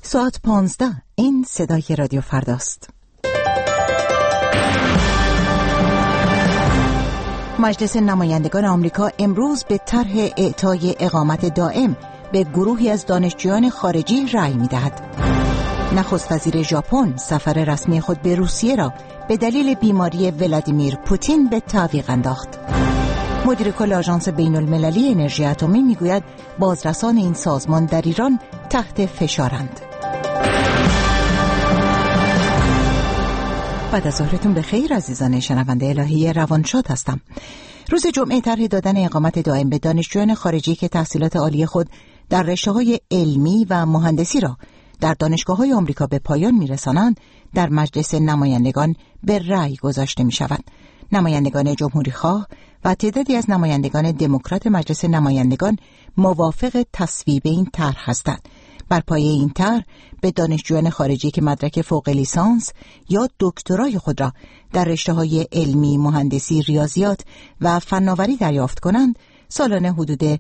ساعت 15. این صدای رادیو فرداست. مجلس نمایندگان آمریکا امروز به طرح اعطای اقامت دائم به گروهی از دانشجویان خارجی رأی می‌دهد. نخست وزیر ژاپن سفر رسمی خود به روسیه را به دلیل بیماری ولادیمیر پوتین به تعویق انداخت. مدیر کل آژانس بین‌المللی انرژی اتمی میگوید بازرسان این سازمان در ایران تحت فشارند. بعد از ظهرتون بخیر عزیزان شنونده الهی روانشاد هستم. روز جمعه طرح دادن اقامت دائم به دانشجویان خارجی که تحصیلات عالی خود در رشته‌های علمی و مهندسی را در دانشگاه‌های آمریکا به پایان می‌رسانند در مجلس نمایندگان به رأی گذاشته می‌شود. نمایندگان جمهوری‌خواه و تعدادی از نمایندگان دموکرات مجلس نمایندگان موافق تصویب این طرح هستند. بر پایه این طرح به دانشجویان خارجی که مدرک فوق لیسانس یا دکترای خود را در رشته‌های علمی، مهندسی، ریاضیات و فناوری دریافت کنند، سالانه حدود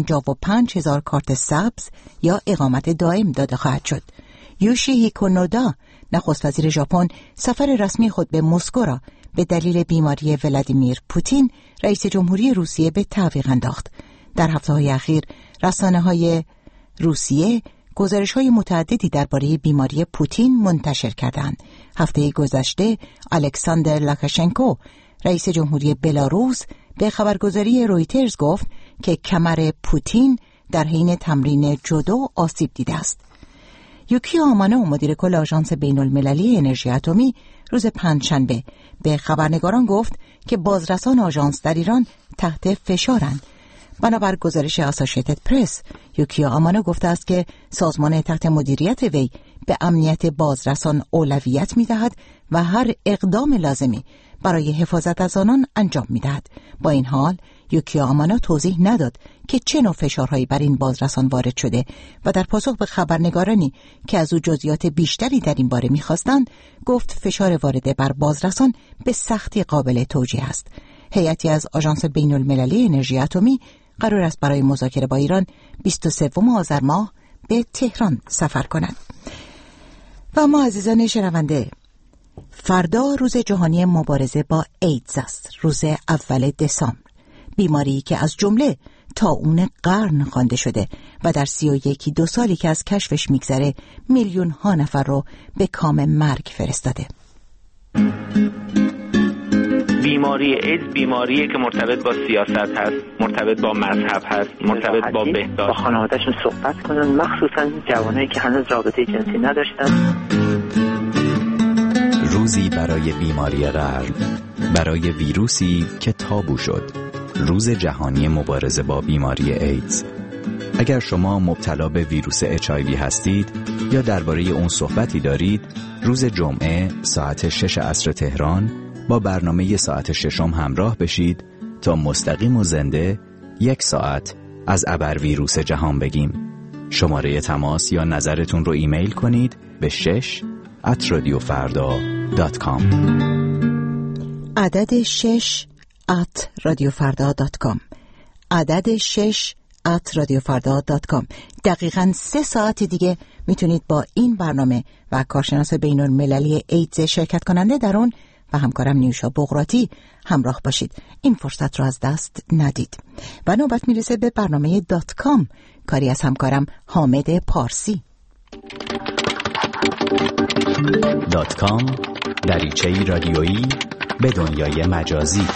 55,000 کارت سبز یا اقامت دائم داده خواهد شد. یوشیهیکو نودا، نخست وزیر ژاپن، سفر رسمی خود به مسکو را به دلیل بیماری ولادیمیر پوتین، رئیس جمهوری روسیه به تعویق انداخت. در هفته‌های اخیر رسانه‌های روسیه گزارش‌های متعددی درباره بیماری پوتین منتشر کردند. هفته گذشته الکساندر لوکاشنکو، رئیس جمهوری بلاروس، به خبرگزاری رویترز گفت که کمر پوتین در حین تمرین جودو آسیب دیده است. یوکیو آمانو، مدیر کل آژانس بین‌المللی انرژی اتمی، روز پنجشنبه به خبرنگاران گفت که بازرسان آژانس در ایران تحت فشارند. بنابر گزارش آسوشیتد پرس، یوکیو آمانو گفته است که سازمان تحت مدیریت وی به امنیت بازرسان اولویت می‌دهد و هر اقدام لازمی برای حفاظت از آنان انجام می‌دهد. با این حال یوکیو آمانو توضیح نداد که چه نوع فشارهایی بر این بازرسان وارد شده و در پاسخ به خبرنگارانی که از او جزئیات بیشتری در این باره می‌خواستند، گفت فشار وارده بر بازرسان به سختی قابل توجیه است. هیئتی از آژانس بین‌المللی انرژی اتمی قرار است برای مذاکره با ایران 23 آذر ماه به تهران سفر کنند. و ما عزیزان شنونده، فردا روز جهانی مبارزه با ایدز است، روز اول دسامبر، بیماری که از جمله طاعون قرن خوانده شده و در 31 سالی که از کشفش میگذره میلیون ها نفر رو به کام مرگ فرستاده. بیماری ایدز بیماریه که مرتبط با سیاست هست، مرتبط با مذهب هست، مرتبط با بهداشت. با خانواده‌شون صحبت کنن، مخصوصا جوانایی که هنوز رابطه جنسی نداشتن. روزی برای بیماری قرن، برای ویروسی که تابو شد، روز جهانی مبارزه با بیماری ایدز. اگر شما مبتلا به ویروس HIV هستید یا درباره اون صحبتی دارید، روز جمعه ساعت 6 عصر تهران با برنامه ساعت 6 همراه بشید تا مستقیم و زنده 1 ساعت از ابر ویروس جهان بگیم. شماره تماس یا نظرتون رو ایمیل کنید به 6@radiofarda.com. عدد 6@radiofarda.com. عدد 6@radiofarda.com. دقیقاً 3 ساعت دیگه میتونید با این برنامه و کارشناس بین‌المللی ایدز شرکت کننده در اون و همکارم نیوشا بغراتی همراه باشید. این فرصت رو از دست ندید. و نوبت میرسه به برنامه .com، کاری از همکارم حامد پارسی. .com، دریچه‌ای رادیویی به دنیای مجازی.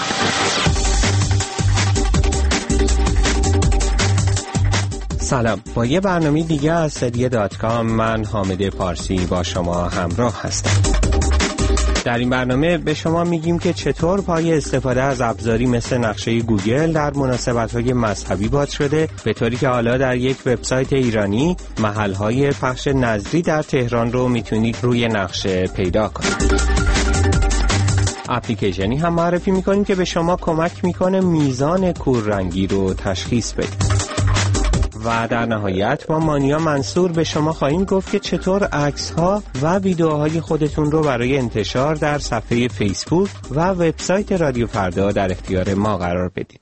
سلام، با یه برنامه دیگه از سری .com من حامد پارسی با شما همراه هستم. در این برنامه به شما میگیم که چطور پای استفاده از ابزاری مثل نقشه گوگل در مناسبت‌های مذهبی باز شده، به طوری که حالا در یک وبسایت ایرانی محل‌های پخش نظری در تهران رو میتونید روی نقشه پیدا کنید. اپلیکیشنی هم معرفی میکنیم که به شما کمک میکنه میزان کوررنگی رو تشخیص بدید. و در نهایت ما مانیا منصور به شما خواهیم گفت که چطور عکس‌ها و ویدیوهای خودتون رو برای انتشار در صفحه فیسبوک و وبسایت رادیو فردا در اختیار ما قرار بدید.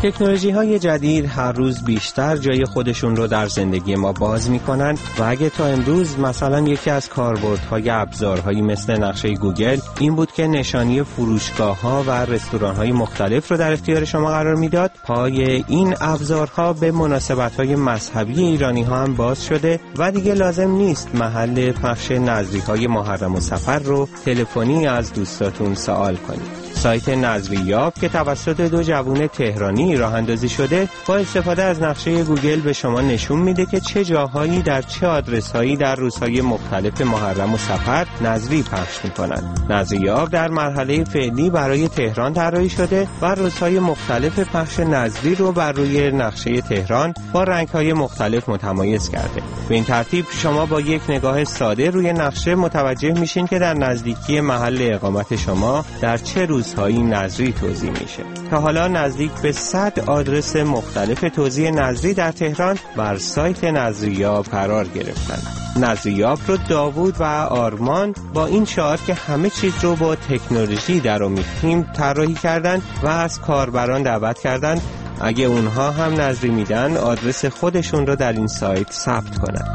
تکنولوژی‌های جدید هر روز بیشتر جای خودشون رو در زندگی ما باز می‌کنن و اگه تا امروز مثلا یکی از کاربردهای ابزارهایی مثل نقشه گوگل این بود که نشانی فروشگاه‌ها و رستوران‌های مختلف رو در اختیار شما قرار میداد، پای این ابزارها به مناسبت‌های مذهبی ایرانی‌ها هم باز شده و دیگه لازم نیست محل پخش نذری‌های محرم و سفر رو تلفنی از دوستاتون سوال کنید. سایت نظریاب که توسط 2 جوان تهرانی راه اندازی شده با استفاده از نقشه گوگل به شما نشون میده که چه جاهایی در چه آدرس‌هایی در روزهای مختلف محرم و سفر نظری پخش میکنن. نظریاب در مرحله فعلی برای تهران طراحی شده و روزهای مختلف پخش نظری رو بر روی نقشه تهران با رنگ‌های مختلف متمایز کرده. به این ترتیب شما با یک نگاه ساده روی نقشه متوجه میشین که در نزدیکی محل اقامت شما در چه روزهایی نظری توزیع میشه. تا حالا نزدیک به 100 آدرس مختلف توزیع نظری در تهران بر سایت نظریاب قرار گرفتن. نظریاب رو داوود و آرمان با این شعار که همه چیز رو با تکنولوژی درآمیختیم طراحی کردن و از کاربران دعوت کردن اگه اونها هم نظری میدن آدرس خودشون رو در این سایت ثبت کنن.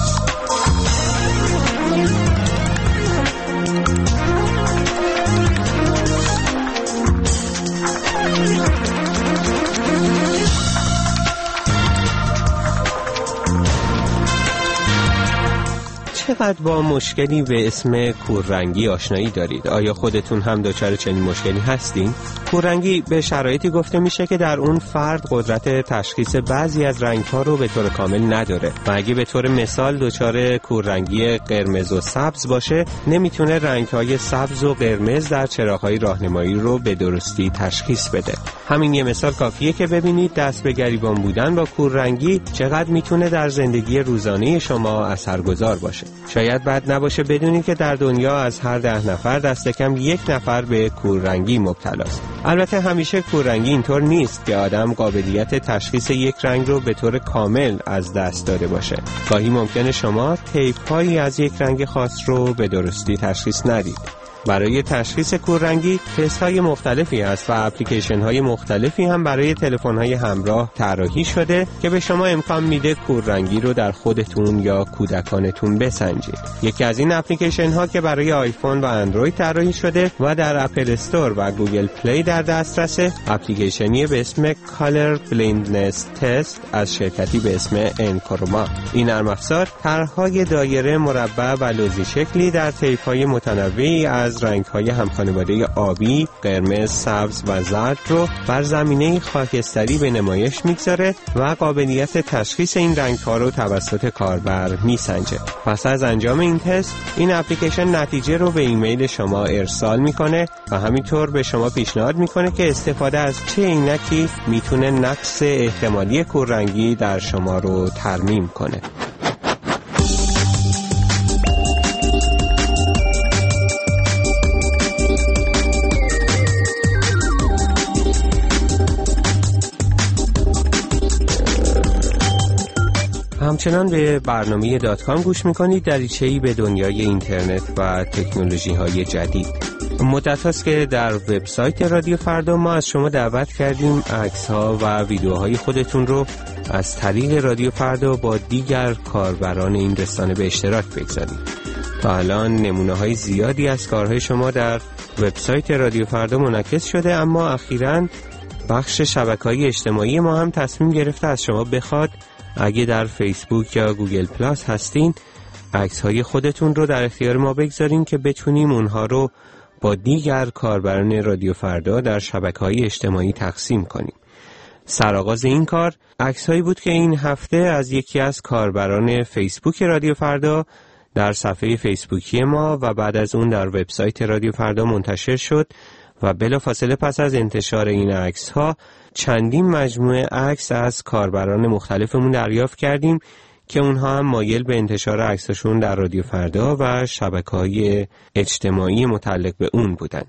چقدر با مشکلی به اسم کوررنگی آشنایی دارید؟ آیا خودتون هم دچار چنین مشکلی هستین؟ کوررنگی به شرایطی گفته میشه که در اون فرد قدرت تشخیص بعضی از رنگ‌ها رو به طور کامل نداره و اگه به طور مثال دچار کوررنگی قرمز و سبز باشه نمیتونه رنگ‌های سبز و قرمز در چراغ‌های راهنمایی رو به درستی تشخیص بده. همین یه مثال کافیه که ببینید دست به گریبان بودن با کوررنگی چقدر میتونه در زندگی روزانه شما اثرگذار باشه. شاید بد نباشه بدونید که در دنیا از هر 10 نفر دست کم 1 نفر به کوررنگی مبتلاست. البته همیشه کوررنگی اینطور نیست که آدم قابلیت تشخیص یک رنگ رو به طور کامل از دست داده باشه. گاهی ممکنه شما طیف‌هایی از یک رنگ خاص رو به درستی تشخیص ندید. برای تشخیص کوررنگی تست‌های مختلفی هست و اپلیکیشن‌های مختلفی هم برای تلفن‌های همراه طراحی شده که به شما امکان میده کوررنگی رو در خودتون یا کودکانتون بسنجید. یکی از این اپلیکیشن‌ها که برای آیفون و اندروید طراحی شده و در اپل استور و گوگل پلی در دسترسه، اپلیکیشنی به اسم Color Blindness Test از شرکتی به اسم انکروما. این نرم افزار طرح‌های دایره، مربع و لوزی شکلی در طیف‌های متنوعی از رنگ‌های همخانواده آبی، قرمز، سبز و زرد رو بر زمینه خاکستری به نمایش میگذاره و قابلیت تشخیص این رنگ‌ها رو توسط کاربر میسنجه. پس از انجام این تست، این اپلیکیشن نتیجه رو به ایمیل شما ارسال میکنه و همینطور به شما پیشنهاد میکنه که استفاده از چه عینکی میتونه نقص احتمالی کوررنگی در شما رو ترمیم کنه. همچنان به برنامه .com گوش میکنید، دریچه‌ای به دنیای اینترنت و تکنولوژی‌های جدید. مدت هاست که در وبسایت رادیو فردا ما از شما دعوت کردیم عکس‌ها و ویدیوهای خودتون رو از طریق رادیو فردا با دیگر کاربران این رسانه به اشتراک بگذارید. تا الان نمونه‌های زیادی از کارهای شما در وبسایت رادیو فردا منعکس شده، اما اخیراً بخش شبکه‌های اجتماعی ما هم تصمیم گرفته از شما بخواد اگه در فیسبوک یا گوگل پلاس هستین عکس‌های خودتون رو در اختیار ما بگذارین که بتونیم اونها رو با دیگر کاربران رادیو فردا در شبکه‌های اجتماعی تقسیم کنیم. سرآغاز این کار عکس‌هایی بود که این هفته از یکی از کاربران فیسبوک رادیو فردا در صفحه فیسبوکی ما و بعد از اون در وبسایت رادیو فردا منتشر شد و بلافاصله پس از انتشار این عکس‌ها چندین مجموعه عکس از کاربران مختلفمون دریافت کردیم که اونها هم مایل به انتشار عکساشون در رادیو فردا و شبکه‌های اجتماعی متعلق به اون بودن.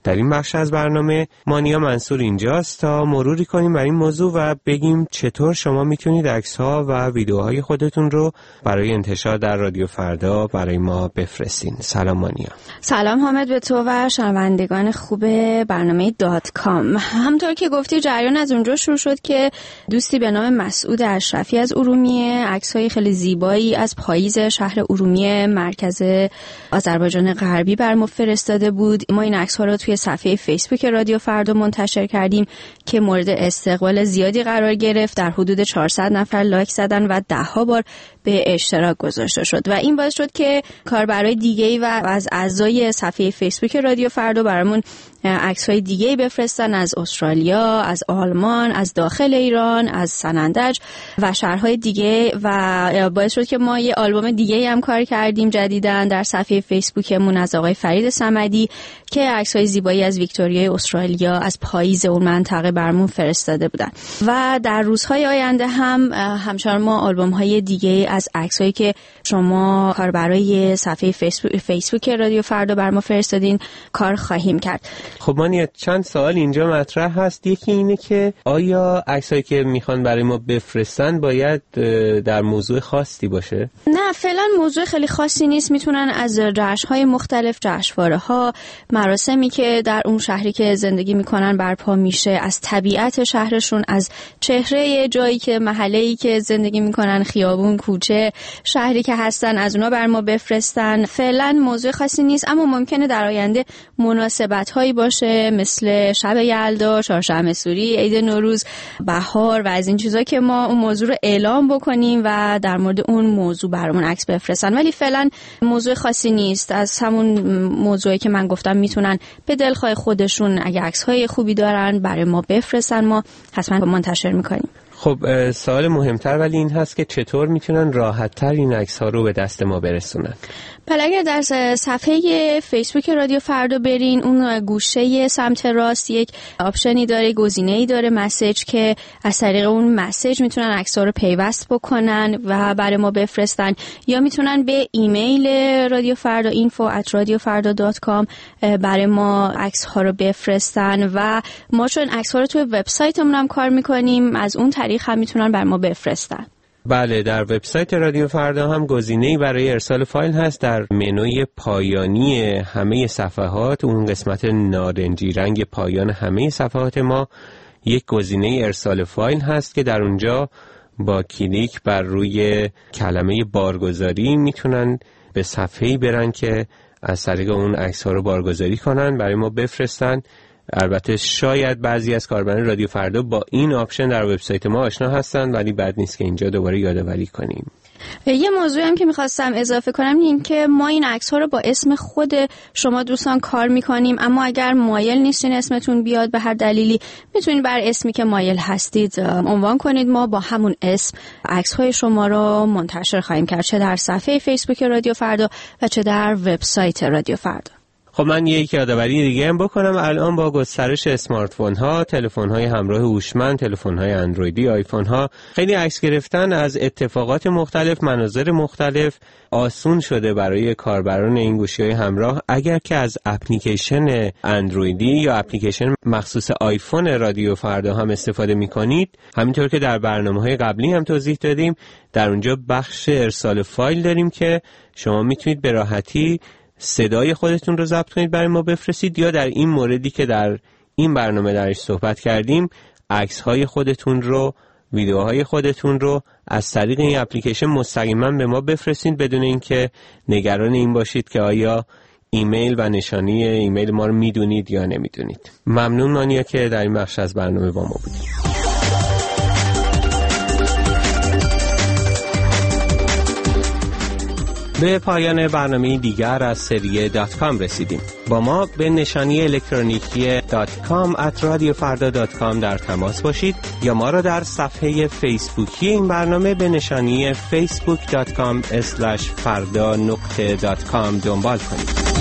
در این بخش از برنامه مانیا منصور اینجاست تا مروری کنیم بر این موضوع و بگیم چطور شما میتونید عکس‌ها و ویدیوهای خودتون رو برای انتشار در رادیو فردا برای ما بفرستین. سلام مانیا. سلام حامد به تو و شنوندگان خوب برنامه .com. همونطور که گفتی جریان از اونجا شروع شد که دوستی به نام مسعود اشرفی از ارومیه عکس‌های خیلی زیبایی از پاییز شهر ارومیه مرکز آذربایجان غربی بر ما فرستاده بود. ما این عکس‌ها رو توی صفحه فیسبوک رادیو فردا منتشر کردیم که مورد استقبال زیادی قرار گرفت. در حدود 400 نفر لایک زدن و 10 بار به اشتراک گذاشته شد و این باعث شد که کاربرای دیگه‌ای و از اعضای صفحه فیسبوک رادیو فردا برامون عکس‌های دیگه‌ای بفرستن از استرالیا، از آلمان، از داخل ایران، از سنندج و شهرهای دیگه و باعث شد که ما یه آلبوم دیگه‌ای هم کار کردیم جدیداً در صفحه فیسبوکمون از آقای فرید صمدی که عکس‌های زیبایی از ویکتوریای استرالیا از پاییز اون منطقه برامون فرستاده بودن و در روزهای آینده هم همچنان ما آلبوم‌های دیگه از عکسایی که شما کاربرای صفحه فیسبوک رادیو فردا برام فرستادین کار خواهیم کرد. خب مانیا چند سوال اینجا مطرح هست. یکی اینه که آیا عکسایی که میخوان برای ما بفرستن باید در موضوع خاصی باشه؟ نه فعلا موضوع خیلی خاصی نیست. میتونن از جشن‌های مختلف، جشنواره‌ها، مراسمی که در اون شهری که زندگی میکنن برپا میشه، از طبیعت شهرشون، از چهره جایی که محله‌ای که زندگی میکنن، خیابون، کوچه، شهری که هستن، از اونا بر ما بفرستن. فعلا موضوع خاصی نیست اما ممکنه در آینده مناسبت‌هایی باشه مثل شب یلدا، چهارشنبه سوری، عید نوروز، بهار و از این چیزا که ما اون موضوع رو اعلام بکنیم و در مورد اون موضوع برامون عکس بفرستن. ولی فعلا موضوع خاصی نیست. از همون موضوعی که من گفتم میتونن به دلخواه خودشون اگه عکس‌های خوبی دارن برای ما بفرستن، ما حتما منتشر میکنیم. خب سوال مهمتر ولی این هست که چطور میتونن راحت‌تر این عکس‌ها رو به دست ما برسونن؟ بله اگر در صفحه فیسبوک رادیو فردا برین اون گوشه سمت راست یک آپشنی داره، گزینه‌ای داره مسیج که از طریق اون مسیج میتونن عکس‌ها رو پیوست بکنن و برای ما بفرستن یا میتونن به ایمیل رادیو فردا info@radiofarda.com برای ما عکس‌ها رو بفرستن و ما چون عکس‌ها رو توی وبسایتمون هم کار می‌کنیم از اون طریق هم میتونن برای ما بفرستن. بله در وبسایت رادیو فردا هم گزینه‌ای برای ارسال فایل هست. در منوی پایانی همه صفحات اون قسمت نارنجی رنگ پایان همه صفحات ما یک گزینه ارسال فایل هست که در اونجا با کلیک بر روی کلمه بارگذاری میتونن به صفحه‌ای برن که از طریق اون عکس‌ها رو بارگذاری کنن برای ما بفرستن. البته شاید بعضی از کاربران رادیو فردا با این آپشن در وبسایت ما آشنا هستن ولی بد نیست که اینجا دوباره یادآوری کنیم. یه موضوعی هم که میخواستم اضافه کنم این که ما این عکس‌ها رو با اسم خود شما دوستان کار میکنیم اما اگر مایل نیستین اسمتون بیاد به هر دلیلی میتونید بر اسمی که مایل هستید عنوان کنید. ما با همون اسم عکس‌های شما رو منتشر خواهیم کرد چه در صفحه فیسبوک رادیو فردا و چه در وبسایت رادیو فردا. خب من یک یادآوری دیگه هم بکنم. الان با گسترش اسمارت فون ها، تلفن های همراه هوشمند، تلفن های اندرویدی، آیفون ها، خیلی عکس گرفتن از اتفاقات مختلف، مناظر مختلف آسون شده برای کاربران این گوشی‌های همراه. اگر که از اپلیکیشن اندرویدی یا اپلیکیشن مخصوص آیفون رادیو فردا هم استفاده می‌کنید، همینطور که در برنامه‌های قبلی هم توضیح دادیم، در اونجا بخش ارسال فایل داریم که شما میتونید به راحتی صدای خودتون رو ضبط کنید برای ما بفرستید یا در این موردی که در این برنامه درش صحبت کردیم عکس‌های خودتون رو، ویدیوهای خودتون رو از طریق این اپلیکیشن مستقیما به ما بفرستید بدون اینکه نگران این باشید که آیا ایمیل و نشانی ایمیل ما رو میدونید یا نمیدونید. ممنون مانیا که در این بخش از برنامه با ما بودید. به پایان برنامه دیگر از سری .com رسیدیم. با ما به نشانی الکترونیکی .com@radiofarda.com در تماس باشید یا ما را در صفحه فیسبوکی این برنامه به نشانی facebook.com/farda.com دنبال کنید.